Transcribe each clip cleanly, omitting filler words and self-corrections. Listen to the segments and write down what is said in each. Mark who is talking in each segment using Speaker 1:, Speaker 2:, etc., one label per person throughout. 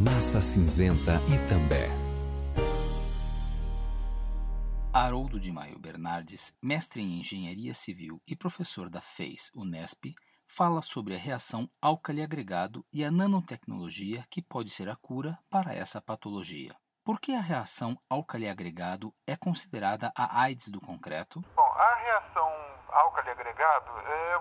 Speaker 1: Massa Cinzenta Itambé.
Speaker 2: Haroldo de Maio Bernardes, mestre em Engenharia Civil e professor da FES Unesp, fala sobre a reação álcali-agregado e a nanotecnologia que pode ser a cura para essa patologia. Por que a reação álcali-agregado é considerada a AIDS do concreto?
Speaker 3: Bom, a reação álcali-agregado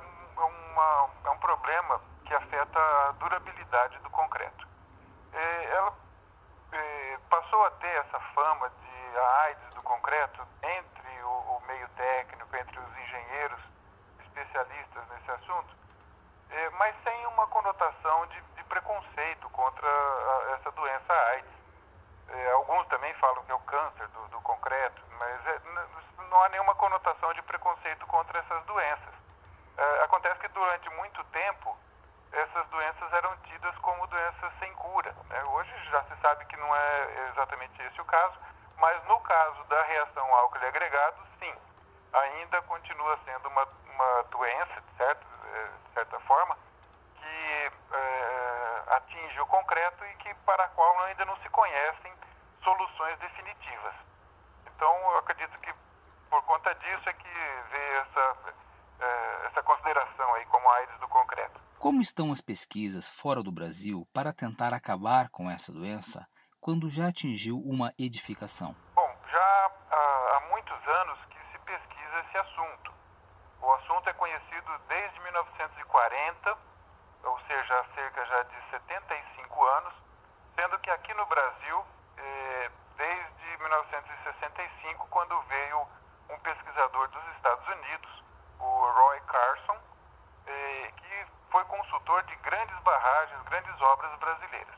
Speaker 3: é um problema que afeta a durabilidade do concreto. Ela passou a ter essa fama de a AIDS do concreto entre o meio técnico, entre os engenheiros especialistas nesse assunto, mas sem uma conotação de preconceito contra essa doença AIDS. Alguns também falam que é o câncer do concreto, mas não há nenhuma conotação de preconceito contra essas doenças. Acontece que durante muito tempo essas doenças eram tidas como doenças sem cura, né? Hoje já se sabe que não é exatamente esse o caso, mas no caso da reação álcali-agregado, sim, ainda continua sendo uma doença, de certa forma, que atinge o concreto e que, para a qual ainda não se conhecem soluções definitivas. Então, eu acredito que por conta disso é que veio essa consideração aí como a AIDS do concreto.
Speaker 2: Como estão as pesquisas fora do Brasil para tentar acabar com essa doença quando já atingiu uma edificação?
Speaker 3: Bom, já há muitos anos que se pesquisa esse assunto. O assunto é conhecido desde 1940, ou seja, há cerca já de 75 anos, sendo que aqui no Brasil, desde 1965, quando veio um pesquisador dos Estados Unidos, o Roy Carson, que foi consultor de grandes barragens, grandes obras brasileiras.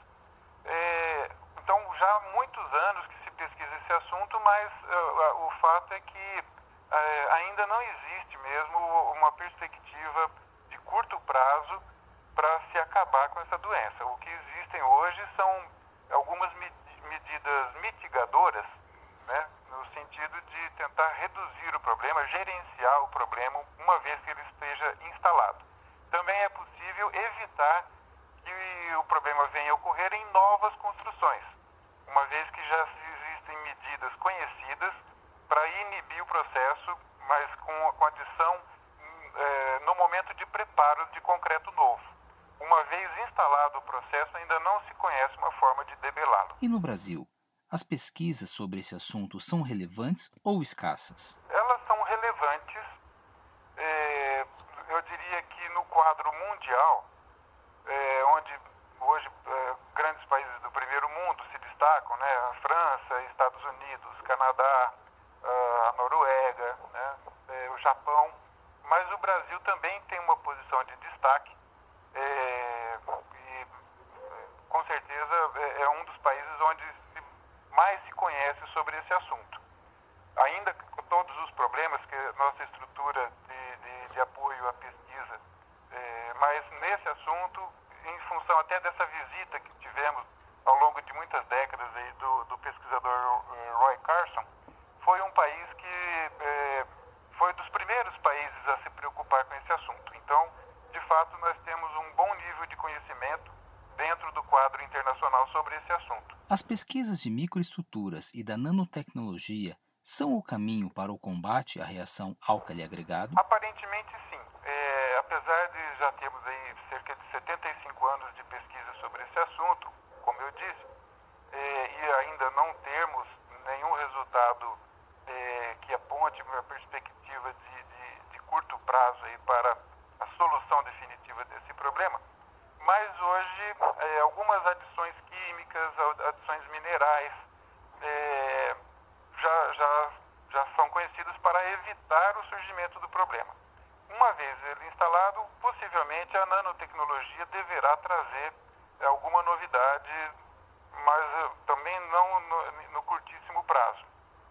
Speaker 3: Então, já há muitos anos que se pesquisa esse assunto, mas o fato é que ainda não existe mesmo uma perspectiva de curto prazo para se acabar com essa doença. O que existem hoje são algumas medidas mitigadoras, né, no sentido de tentar reduzir o problema, gerenciar o problema, uma vez que ele esteja instalado. Também é possível evitar que o problema venha a ocorrer em novas construções, uma vez que já existem medidas conhecidas para inibir o processo, mas com adição no momento de preparo de concreto novo. Uma vez instalado o processo, ainda não se conhece uma forma de debelá-lo.
Speaker 2: E no Brasil, as pesquisas sobre esse assunto são relevantes ou escassas?
Speaker 3: Elas são relevantes, eu diria que no quadro mundial, onde hoje grandes países do primeiro mundo se destacam, né? A França, Estados Unidos, Canadá, a Noruega, né? O Japão, mas o Brasil também tem uma posição de destaque e com certeza é um dos países onde mais se conhece sobre esse assunto. Ainda com todos os problemas que a nossa estrutura de apoio à pesquisa, mas nesse assunto, em função até dessa visita que tivemos ao longo de muitas décadas aí do pesquisador Roy Carson, foi um país que foi dos primeiros países a se preocupar com esse assunto. Então, de fato, nós temos um bom nível de conhecimento dentro do quadro internacional sobre esse assunto.
Speaker 2: As pesquisas de microestruturas e da nanotecnologia são o caminho para o combate à reação álcali-agregado?
Speaker 3: Aparentemente, sim. Apesar de já termos aí cerca de 75 anos de pesquisa sobre esse assunto, como eu disse, e ainda não termos nenhum resultado que aponte uma perspectiva de curto prazo aí para a solução definitiva desse problema, mas hoje algumas adições químicas, adições minerais já são conhecidas para evitar o surgimento do problema. Uma vez ele instalado, possivelmente a nanotecnologia deverá trazer alguma novidade, mas também não no curtíssimo prazo.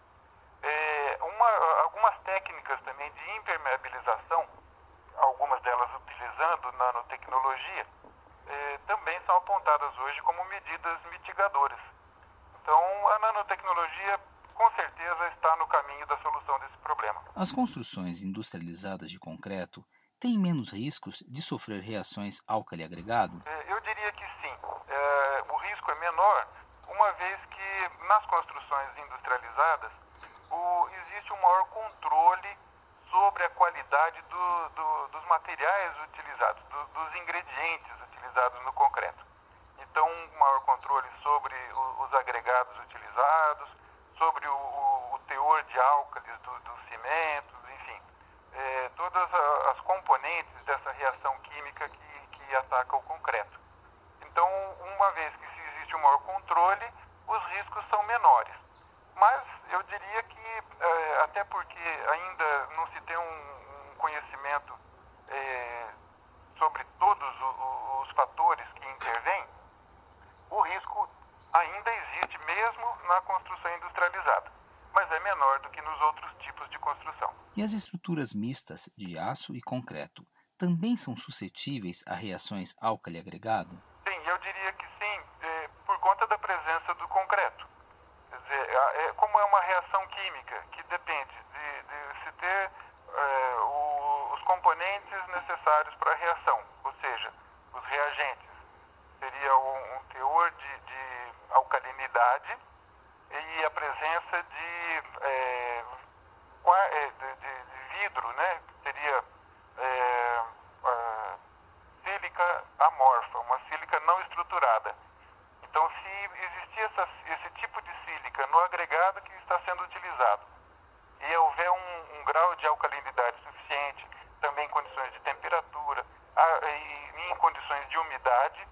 Speaker 3: Algumas técnicas também de impermeabilização, algumas delas utilizando nanotecnologia, também são apontadas hoje como medidas mitigadoras. Então, a nanotecnologia com certeza está no caminho da solução desse problema.
Speaker 2: As construções industrializadas de concreto têm menos riscos de sofrer reações álcali-agregado?
Speaker 3: Eu diria que sim. O risco risco é menor, uma vez que nas construções industrializadas existe um maior controle sobre a qualidade dos materiais utilizados, dos ingredientes utilizados no concreto. Então, um maior controle sobre os agregados utilizados, sobre o teor de álcalis dos cimentos, enfim, todas as componentes dessa reação química que ataca o concreto. Então, uma vez que se existe um maior controle, os riscos são menores. Mas eu diria que, até porque ainda não se tem um conhecimento sobre todos os fatores que intervêm, o risco ainda existe mesmo na construção industrializada, mas é menor do que nos outros tipos de construção.
Speaker 2: E as estruturas mistas de aço e concreto também são suscetíveis a reações álcali-agregado?
Speaker 3: Sim, eu diria que sim, por conta da presença do concreto. Quer dizer, como é uma reação química que depende de se ter os componentes necessários para a reação, ou seja, os reagentes. Seria um teor de alcalinidade e a presença de vidro, né? Seria sílica amorfa, uma sílica não estruturada. Então, se existir esse tipo de sílica no agregado que está sendo utilizado e houver um grau de alcalinidade suficiente, também em condições de temperatura e em condições de umidade,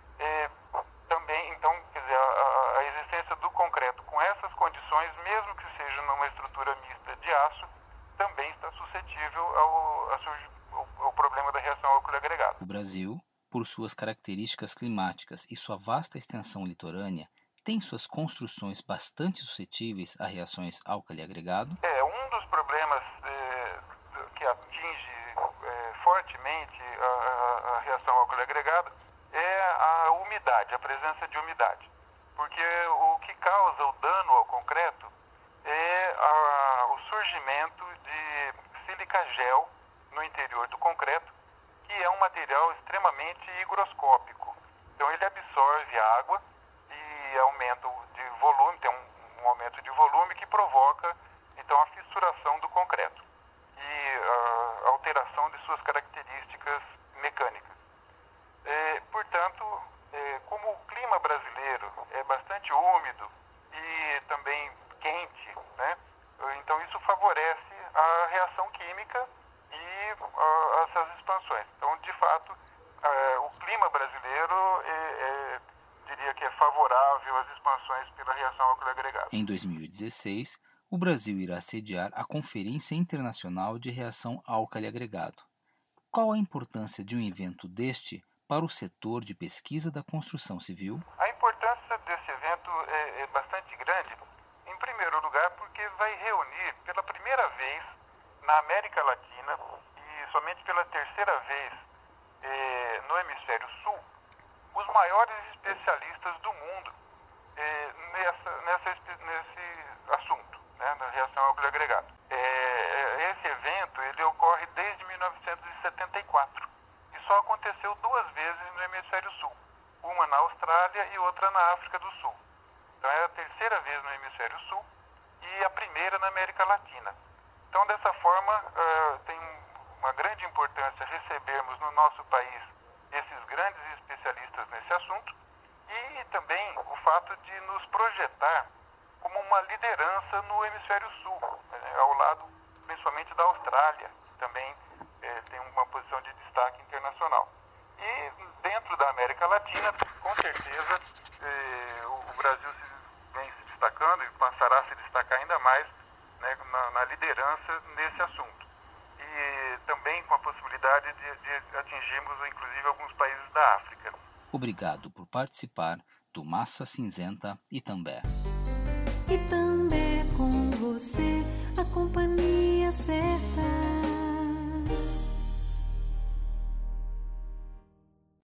Speaker 3: também, então, quer dizer, a existência do concreto com essas condições, mesmo que seja numa estrutura mista de aço, também está suscetível ao problema da reação álcali-agregado.
Speaker 2: O Brasil, por suas características climáticas e sua vasta extensão litorânea, tem suas construções bastante suscetíveis a reações álcali-agregado?
Speaker 3: Um dos problemas que atinge fortemente a reação álcali-agregado é a umidade, a presença de umidade. Porque o que causa o dano ao concreto é o surgimento de sílica gel no interior do concreto, que é um material extremamente higroscópico. Então ele absorve água e aumenta de volume, tem um aumento de volume que provoca então a fissuração do concreto e a alteração de suas características mecânicas. Portanto, como o clima brasileiro é bastante úmido e também quente, né? Então isso favorece a reação química e essas expansões. Então, de fato, o clima brasileiro diria que é favorável às expansões pela reação álcali-agregado.
Speaker 2: Em 2016, o Brasil irá sediar a Conferência Internacional de Reação Álcali-Agregado. Qual a importância de um evento deste para o setor de pesquisa da construção civil?
Speaker 3: A importância desse evento é bastante grande, em primeiro lugar porque vai reunir pela primeira vez na América Latina e somente pela terceira vez no Hemisfério Sul, os maiores especialistas do mundo nesse assunto, né, da reação álcali-agregado. Esse evento ele ocorre desde 1974 e só aconteceu 2 vezes no Hemisfério Sul, uma na Austrália e outra na África do Sul. Então é a terceira vez no Hemisfério Sul e a primeira na América Latina. Então, dessa forma, tem uma grande importância recebermos no nosso país esses grandes especialistas nesse assunto e também o fato de nos projetar como uma liderança no Hemisfério Sul, ao lado principalmente da Austrália, que também tem uma posição de destaque internacional. E dentro da América Latina, com certeza, o Brasil vem se destacando e passará a se destacar ainda mais, né, na liderança nesse assunto. E também com a possibilidade de atingirmos, inclusive, alguns países da África.
Speaker 2: Obrigado por participar do Massa Cinzenta Itambé.
Speaker 4: Itambé com você, a companhia certa.